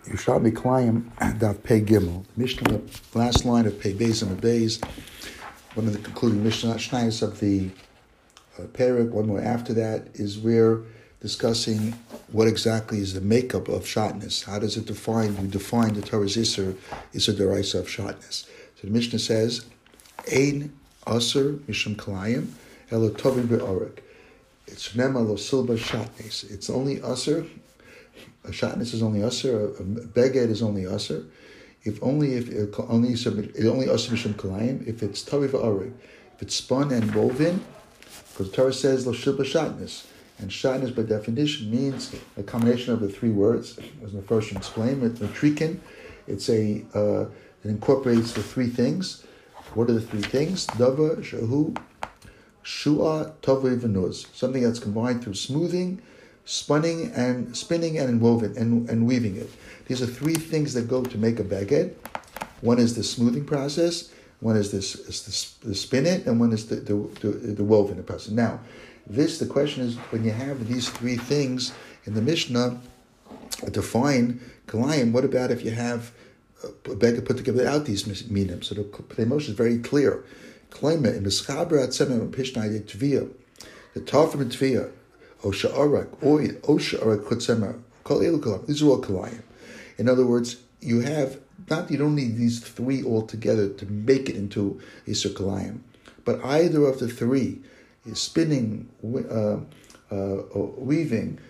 Yerushalmi Klayim Daf Pei Gimel. Mishnah, last line of Pei Beis and Beis. One of the concluding Mishnahs of the Perek. One more after that is we're discussing what exactly is the makeup of shotness. How does it define? We define the Torah's Isser Deraisa of shotness. So the Mishnah says, Ein Aser Mishum Klayim Elo Tovim Be'orek. It's Nema Lo Silba Shotnes. It's only Aser. A shotness is only aser. A beged is only aser. It only aser mishum kalayim. If it's tavi v'areg, if it's spun and woven, because the Torah says lo shilba shotness, and shotness by definition means a combination of the three words, as the first explained. It's matrikin. It incorporates the three things. What are the three things? Dava, shahu, shua, tavi v'nuz. Something that's combined through smoothing, spinning and woven and weaving it. These are three things that go to make a baguette. One is the smoothing process, one is the spin it, and one is the woven process. Now, the question is, when you have these three things in the Mishnah define kalayim, what about if you have a baguette put together without these minim? So the Pnei Moshe is very clear. Kalayim in the Schaber Atzemim and Pishnai Tviyah, the Tafim and Tviyah, Osha'arak, Oy, Osha'arak, Chutzemer, Kol Elu Kalayim. These are all Kalayim. In other words, you don't need these three all together to make it into Isser Kalayim. But either of the three is spinning, or weaving,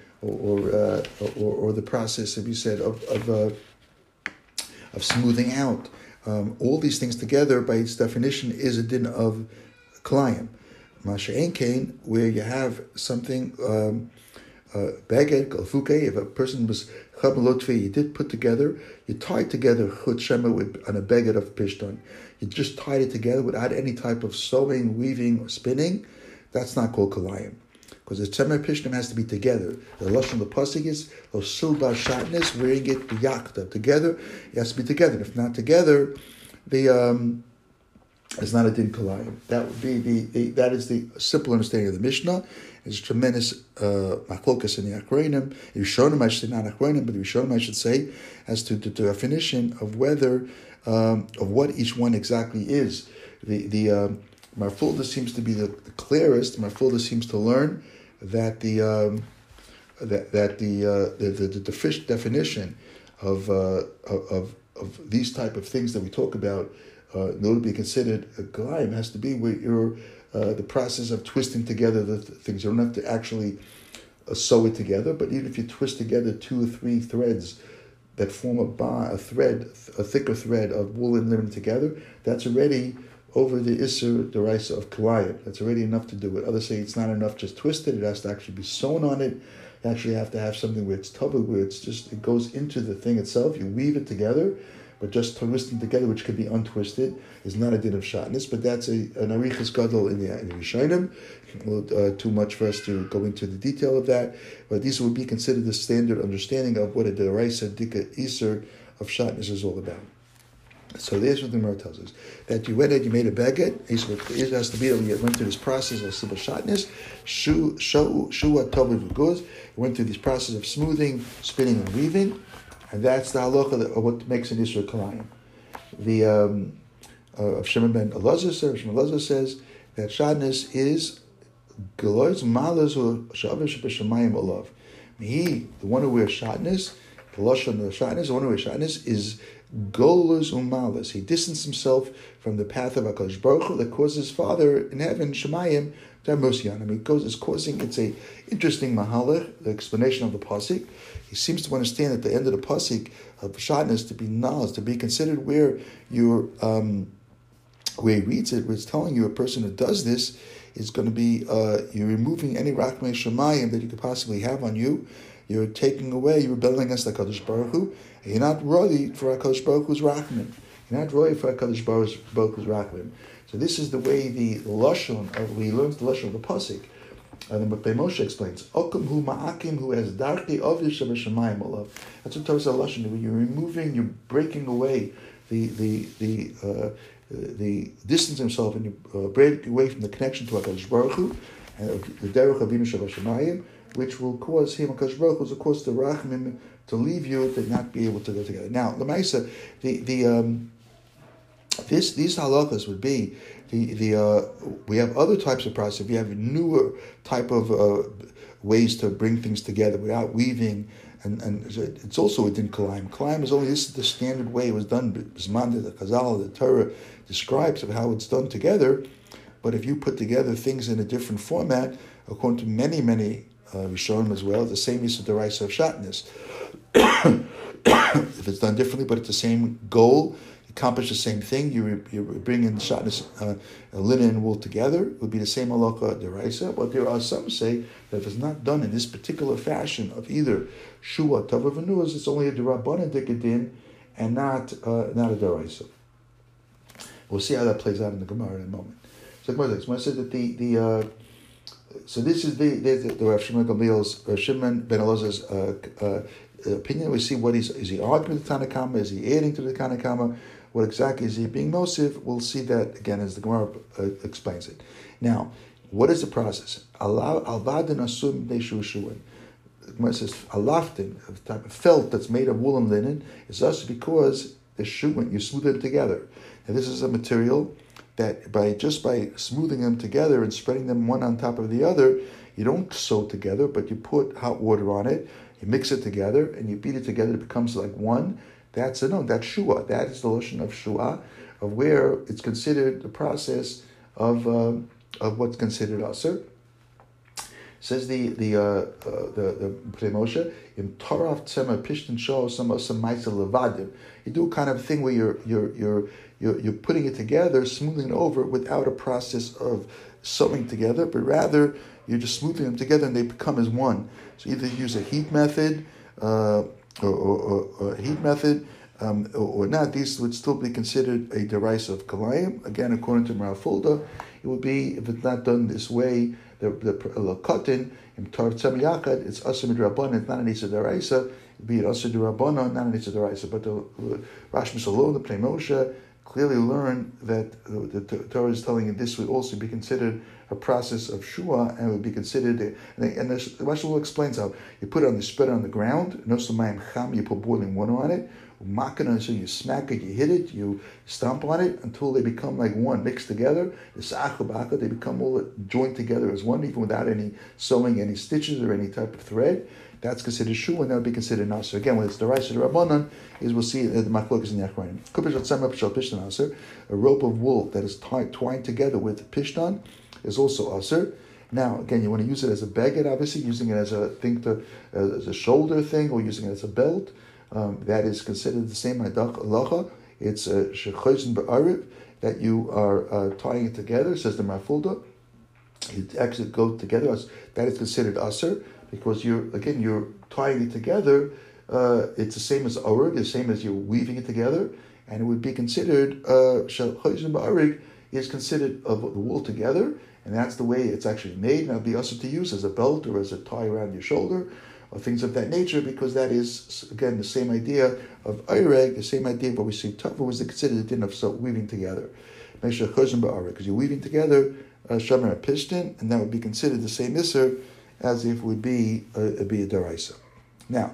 or the process, as you said, of smoothing out. All these things together, by its definition, is a din of Kalayim. Masha Ein Kain, where you have something, baguette, galfuke, if a person was chabalotvi, you did put together, you tied together chut shema on a baguette of pishton. You just tied it together without any type of sewing, weaving, or spinning. That's not called kalayim. Because the tzemeh pishton has to be together. The lashon of the pasuk is, lo silba shatness, wearing it biyakta. Together, it has to be together. If not together, it's not a din kalayim. That would be that is the simple understanding of the Mishnah. It's tremendous machlokas in the Achronim. Rishonim, I should say, not Achronim, but Rishonim, I should say, as to the definition of whether of what each one exactly is. The Marfulda seems to be the clearest. Marfulda seems to learn that the definition of these type of things that we talk about, in order to be considered a kalayim, has to be where you're the process of twisting together the things. You don't have to actually sew it together, but even if you twist together 2 or 3 threads that form a thicker thread of wool and linen together, that's already over the Isser Deraisa of kalayim. That's already enough to do it. Others say it's not enough just twisted. It has to actually be sewn on it. You actually have to have something where it's tubby, where it goes into the thing itself. You weave it together. But just twisting together, which could be untwisted, is not a din of shotness. But that's an arichas gadol in the Rishonim. Too much for us to go into the detail of that. But these would be considered the standard understanding of what a deraisa dika iser of shotness is all about. So there's what the Gemara tells us: that you went and you made a baguette. It has to be that you went through this process of simple shotness. Shua tovi v'guz. You went through this process of smoothing, spinning, and weaving. And that's the halacha of what makes an Isra Kalayim. The of Shimon ben Elazar says that shadness is gelois malas or shavish b'shamayim olav. He, the one who wears shadness, the lashon of shadness, the one who wears shadness is golas umalas. He distanced himself from the path of HaKadosh Baruch Hu that caused his father in heaven, Shemayim, to have mercy on him. It's a interesting mahalach, the explanation of the pasuk. He seems to understand at the end of the pasuk of shadness to be knowledge, to be considered where you're, where he reads it, where it's telling you a person who does this is going to be, you're removing any rachmei shemayim that you could possibly have on you. You're taking away, you're rebelling against HaKadosh Baruch Hu, and you're not ready for HaKadosh Baruch Hu's rachman. You're not ready for HaKadosh Baruch Hu's rachman. So this is the way the lashon of, we learn the lashon of the pasuk. And then Pnei Moshe explains, Okum hu ma'akim who has darkei of Yishem Shemayim olav. That's what Torah says lashon. You're removing, you're breaking away the distance himself, and you break away from the connection to HaKadosh Baruch Hu, and the derech of Yishem Shemayim, which will cause him, HaKadosh Baruch Hu, will cause the rachmim to leave you to not be able to go together. Now, Lamaisa, these halachas would be we have other types of process. We have newer type of ways to bring things together without weaving, and it's also within Kalayim. Kalayim is only, this is the standard way it was done. Bisman, the Chazal, the Torah describes of how it's done together. But if you put together things in a different format, according to many Rishonim as well, the same is the Deraisa of Shatnez. If it's done differently, but it's the same goal, accomplish the same thing, you bring in Shatnez, linen and wool together, it would be the same halacha Deraisa. But there are some say that if it's not done in this particular fashion of either Shua, Tava, Venuas, it's only a Derabanan Dikadin and not a Deraisa. We'll see how that plays out in the Gemara in a moment. So the Gemara says that so this is the Rav Shimon Gamliel's, Shimon ben Elazar's opinion. We see what is he arguing with the Tanakama? Is he adding to the Tanakama? What exactly is he being Mosif? We'll see that again as the Gemara explains it. Now, what is the process? Alvadin asum de'shushuin. The Gemara says alaftin, a type of felt that's made of wool and linen, is also because the shuin, you smooth it together. And this is a material that by smoothing them together and spreading them one on top of the other, you don't sew together, but you put hot water on it, you mix it together, and you beat it together, it becomes like one. That's shua. That is the lashon of shua, of where it's considered the process of what's considered aser. Says the Pnei Moshe, im Torah tzema pishtin shol some ma'aser levadim. You do a kind of thing where you're putting it together, smoothing it over without a process of sewing together, but rather you're just smoothing them together and they become as one. So either use a heat method or not. These would still be considered a deraisa of kalayim. Again, according to Rav Fulda, it would be, if it's not done this way, the cotton in Torah tzem yakad, it's aser midrabanan, it's not an isa deraisa. Be it aser derabanan, not an isa deraisa. But the Rashi Mishalom, the Pnei Moshe, clearly learn that the Torah is telling you this would also be considered a process of shua, and would be considered, and the Rashi explains how you put it on, you spread it on the ground, no samayim cham, you put boiling water on it, makana, so you smack it, you hit it, you stomp on it until they become like one, mixed together. They become all joined together as one, even without any sewing, any stitches or any type of thread. That's considered shua, and that would be considered naser. Again, when it's the Deraisa Rabbanan, is we'll see the machlokas in the Achronim. A rope of wool that is twined together with pishtan is also aser. Now, again, you want to use it as a baguette, obviously, using it as a as a shoulder thing, or using it as a belt. That is considered the same halacha. It's shechosin be'ariv, that you are tying it together, says the Marfulda. You actually go together. That is considered aser, because you're tying it together. It's the same as oreg, the same as you're weaving it together, and it would be considered shechosin be'ariv is considered of the wool together, and that's the way it's actually made. And it would be aser to use as a belt or as a tie around your shoulder, or things of that nature, because that is, again, the same idea of Eireg, the same idea of what we see Tava was considered the din of weaving together. Because you're weaving together Shamer and Pishtin, and that would be considered the same Isser as if it would be a Deraisa. Now,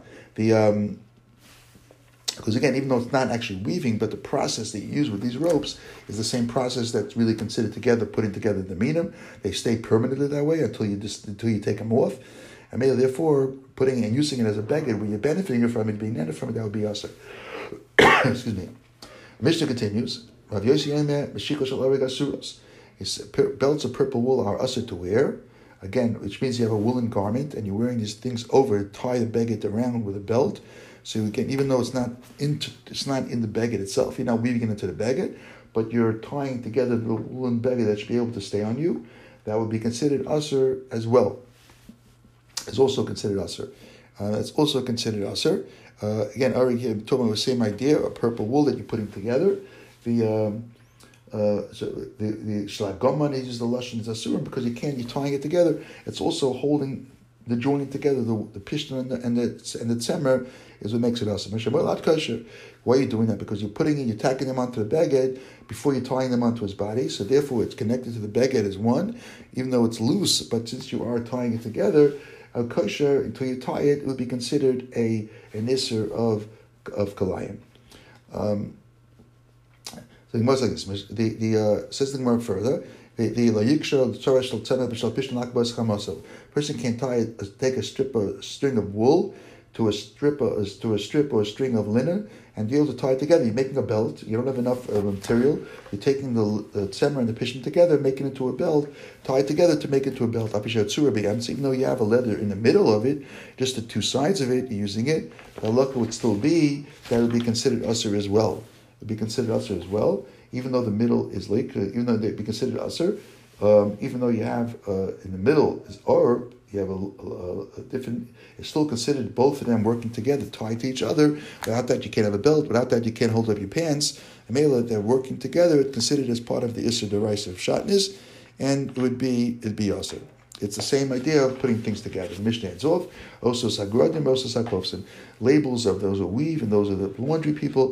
because again, even though it's not actually weaving, but the process that you use with these ropes is the same process that's really considered together, putting together the minim. They stay permanently that way until you take them off. And maybe therefore putting it and using it as a baguette where you're benefiting from it, being netted from it, that would be aser. Excuse me. Mishnah continues. Belts of purple wool are aser to wear. Again, which means you have a woolen garment and you're wearing these things over it, tie the baguette around with a belt. So again, even though it's not in the baguette itself, you're not weaving it into the baguette, but you're tying together the woolen baguette that should be able to stay on you. That would be considered aser as well. Is also considered aser. That's also considered aser. Again, already here talking about the same idea, a purple wool that you're putting together. The shlagomman uses the lashon as asurim because you're tying it together. It's also holding the joining together, the pishtan and the tzemer is what makes it aser. Why are you doing that? Because you're tacking them onto the baguette before you're tying them onto his body. So therefore, it's connected to the baguette as one, even though it's loose. But since you are tying it together, kosher until you tie it. It would be considered an isser of kalayim. So the Gemara says like this. Says the Gemara further. Person can't take a string of wool to a strip or a string of linen and be able to tie it together. You're making a belt. You don't have enough material. You're taking the tzemer and the pishtim together, making it into a belt, tie it together to make it into a belt. So even though you have a leather in the middle of it, just the two sides of it, you're using it, the halakha would still be that it would be considered usher as well. It would be considered usher as well, even though the middle is like, even though it would be considered usher, even though you have in the middle is or you have a different. It's still considered both of them working together, tied to each other. Without that, you can't have a belt. Without that, you can't hold up your pants. And mela, they're working together. It's considered as part of the Isser D'Oraisa of Shatnez, and it'd be also. It's the same idea of putting things together. The Mishnah ends off, also sagradim, also sakofsim. Labels of those who weave and those are the laundry people,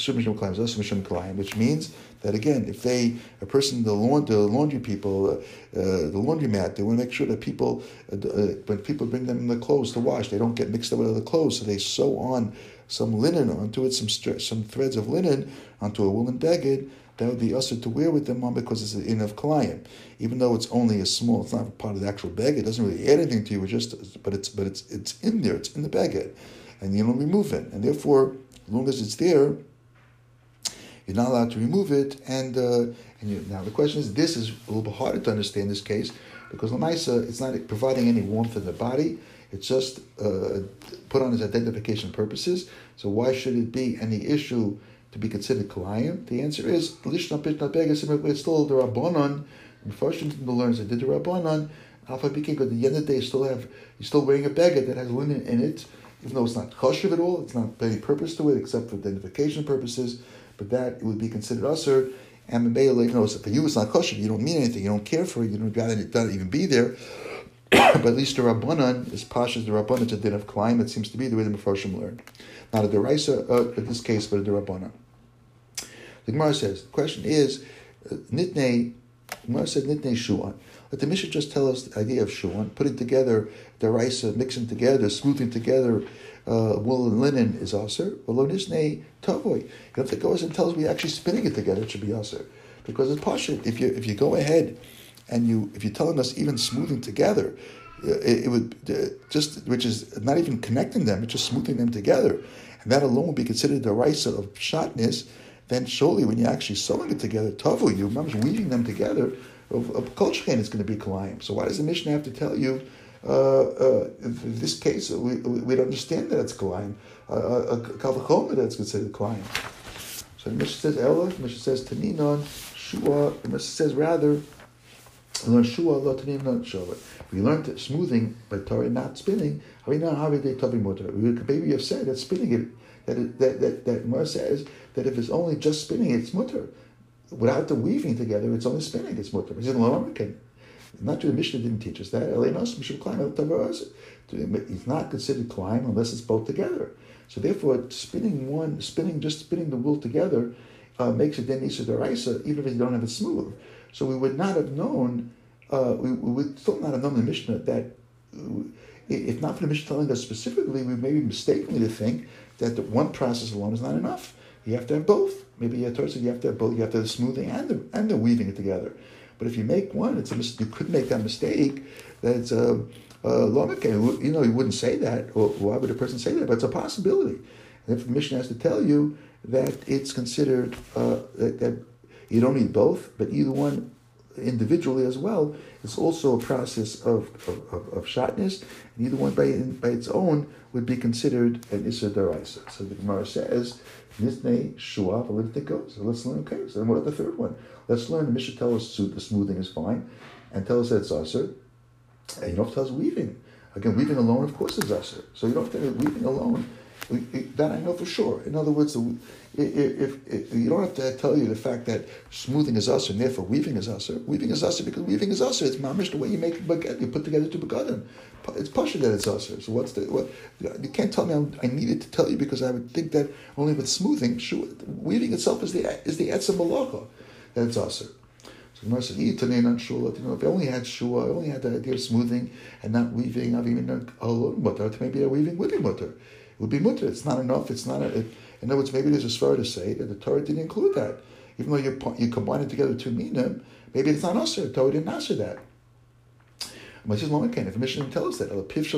which means that again, if the laundry people, the laundromat, they want to make sure that people, when people bring them the clothes to wash, they don't get mixed up with other clothes, so they sew on some linen onto it, some threads of linen onto a woolen beged. That would be usher to wear with them on because it's an in of kalayim. Even though it's only it's not part of the actual beged, it doesn't really add anything to you, but it's in there, it's in the beged. And you don't remove it. And therefore, as long as it's there, you're not allowed to remove it. Now the question is, this is a little bit harder to understand this case, because Lamaisa, it's not providing any warmth in the body, it's just put on as identification purposes. So why should it be any issue to be considered kalayim? The answer is lishna pitna beges. It's still the rabbanon. And first the learns that did the rabbanon. Alpha became good. At the end of the day, you're still wearing a beged that has linen in it, even though it's not kosher at all. It's not any purpose to it except for identification purposes. But that it would be considered usher. And for you it's not kosher. You don't mean anything. You don't care for it. You don't rather it doesn't even be there. But at least the rabbanon is pashas the rabbanon to din of kalayim. It seems to be the way the Mefarshim learned. Not a deraisa in this case, but a derabbanan. The Gemara says, the question is, Gemara said nitnei shuan. Let the Mishnah just tell us the idea of shuan, putting together deraisa, mixing together, smoothing together wool and linen is aser. Well, nitnei tavoy. If it goes and tells me actually spinning it together, it should be aser. Because it's pashut. If you go ahead and if you're telling us even smoothing together, it would which is not even connecting them, it's just smoothing them together. And that alone would be considered the raisa of shatnez. Then surely when you're actually sewing it together, tavu, you remember weaving them together, of kol shechen it's going to be kalayim. So why does the Mishnah have to tell you, in this case, we'd understand that it's kalayim, kal v'chomer that it's considered kalayim. So the Mishnah says Ella, the Mishnah says Taninon, Shua, the Mishnah says rather, learn Shua, lo Taninon, Shua. We learned smoothing by Torah, not spinning. Maybe you have said that spinning it, that Mar says that if it's only just spinning, it's mutter. Without the weaving together, it's only spinning, it's mutter. Not to the Mishnah didn't teach us that. It's not considered climb unless it's both together. So therefore, spinning the wool together makes it then Isser D'Oraisa, even if you don't have it smooth. So we would not have known. We would still not have known in the Mishnah that, if not for the Mishnah telling us specifically, we may be mistakenly to think that the one process alone is not enough. You have to have both. Maybe you have to have both. You have to have the smoothing and the weaving it together. But if you make one, you could make that mistake. That it's you wouldn't say that. Or why would a person say that? But it's a possibility. And if the Mishnah has to tell you that it's considered that you don't need both, but either one individually as well, it's also a process of shatnez, and either one by its own would be considered an Isser D'Oraisa. So the Gemara says, Nitnei Shua, but let it go. So let's learn, okay, so then what about the third one? Let's learn, the Mishnah tells us the smoothing is fine, and tell us that it's Asr, and you don't have to tell us weaving. Again, weaving alone, of course, is Asr. So you don't have to weaving alone. That I know for sure. In other words, if you don't have to tell you the fact that smoothing is usher and therefore weaving is usher. Weaving is usher because weaving is usher. It's mamish the way you make baguette. You put together two begadim. It's pasha that it's usher. So you can't tell me I needed to tell you because I would think that only with smoothing, weaving itself is the etzem malacha that it's usher. So So Gemara says, if I only had shua, I only had the idea of smoothing and not weaving, maybe a weaving would be mutter. It would be mutter. It's not enough. It's not. In other words, maybe there's a svara to say that the Torah didn't include that. Even though you combine it together two minim, maybe it's not usher. The Torah didn't answer that. If the Mishnah tells us that,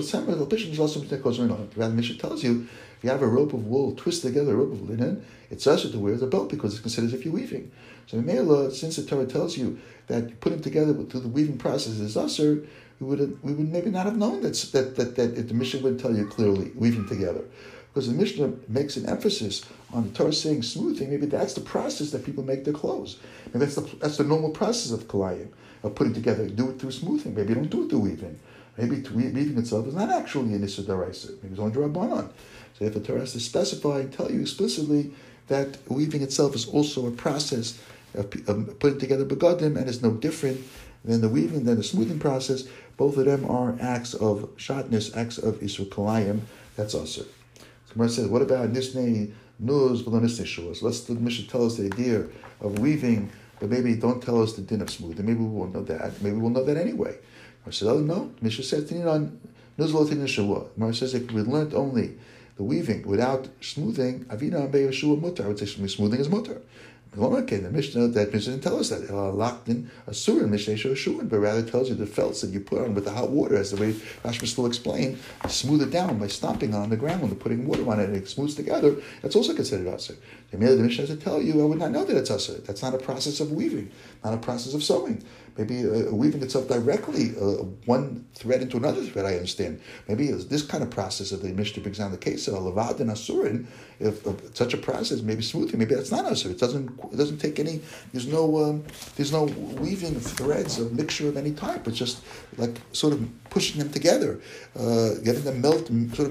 rather, Mishnah tells you, if you have a rope of wool twisted together, a rope of linen, it's usher to wear as a belt because it's considered as if you're weaving. So since the Torah tells you that putting together through the weaving process is usher, we would maybe not have known that the Mishnah wouldn't tell you clearly weaving together. Because the Mishnah makes an emphasis on the Torah saying smoothing. Maybe that's the process that people make their clothes. Maybe that's the normal process of kalayim, of putting together. Do it through smoothing. Maybe you don't do it through weaving. Maybe weaving itself is not actually an issa d'oraisa. Maybe it's only drabanan. So if the Torah has to specify and tell you explicitly that weaving itself is also a process of putting together begadim and is no different than the weaving, than the smoothing process. Both of them are acts of shatness, acts of isur kalayim. That's also. Gemara says, what about nisnei nuz v'lo nisnei shuas? Let's the Mishnah tell us the idea of weaving, but maybe don't tell us the din of smoothing. Maybe we won't know that. Maybe we'll know that anyway. Gemara says, oh no. Mishnah says, nuz v'lo nisnei shua. Gemara says, if we learned only the weaving without smoothing, avina ambei shua mutter. I would say smoothing is mutter. Okay, the Mishnah didn't tell us that locked in a surin Mishnah shuin, but rather tells you the felts that you put on with the hot water, as the way Rashba still explained, smooth it down by stomping on the ground when they're putting water on it and it smooths together. That's also considered asur. The Mishnah has to tell you, I would not know that it's asur. That's not a process of weaving, not a process of sewing. Maybe weaving itself directly, one thread into another thread, I understand. Maybe it's this kind of process that the Mishnah brings down the case of levad and asurin. If such a process, maybe smoothing, maybe that's not asur. It doesn't take any. There's no weaving of threads, a mixture of any type. It's just like sort of pushing them together, getting them melt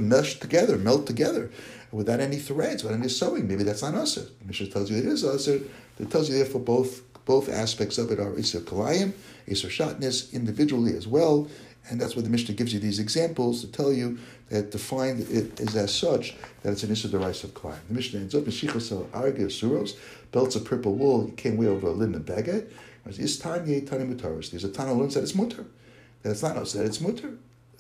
together, without any threads, without any sewing. Maybe that's not asur. The Mishnah tells you it is asur. It tells you therefore both aspects of it are isur kalayim, isur shatness, individually as well. And that's why the Mishnah gives you these examples to tell you that define it is as such that it's an issur d'oraisa of kalayim. The Mishnah ends up in shichas argir suros, belts of purple wool you can't wear over a linen baguette. Is tanya tanya mutaris. There's a tana learns that it's mutter, that it's not us, that it's mutter,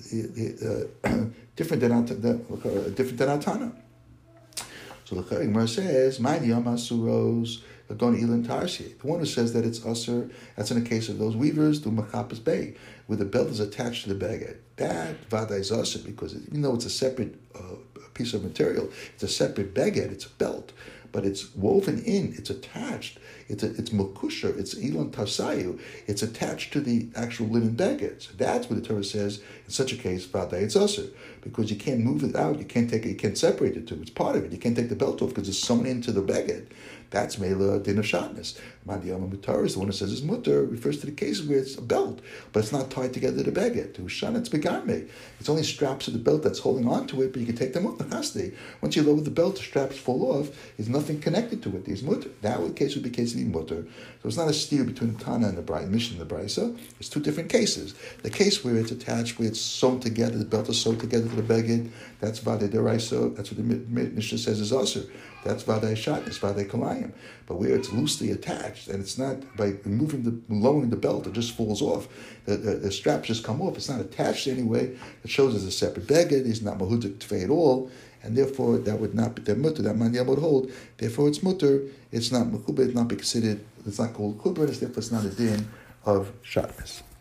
different than tana. So the Gemara says, "My yamasuros." The one who says that it's usher, that's in the case of those weavers, do machapas bay, where the belt is attached to the baguette. That vada is usher, because even though it's a separate piece of material, it's a separate baguette, it's a belt, but it's woven in, it's attached, it's mukusher, it's ilan tarsayu, it's attached to the actual linen baguette. So that's what the Torah says, in such a case, vada it's usher, because you can't move it out, you can't separate it two, it's part of it, you can't take the belt off because it's sewn into the baguette. That's Mela din of shatness. Mandiyama mutar is the one who says it's mutter, refers to the cases where it's a belt, but it's not tied together to the baguette. To shan, it's begarme. It's only straps of the belt that's holding on to it, but you can take them off the chaste. Once you lower the belt, the straps fall off. There's nothing connected to it. There's mutter. That case would be case of the mutter. So it's not a steer between the Tana and the Bride, Mishnah and the Brisa. It's two different cases. The case where it's attached, where it's sewn together, the belt is sewn together to the baguette, that's vade deraisa. That's what the Mishnah says is asur. That's vade shatness, vade kalayim. But where it's loosely attached, and it's not by lowering the belt, it just falls off. The straps just come off. It's not attached anyway. It shows as a separate baguette. It's not mahudik tefei at all, and therefore that would not be their mutter. That mandiyam would hold. Therefore, it's mutter. It's not mechubed. It's not be considered. It's not called kubed. Therefore, it's not a din of shatness.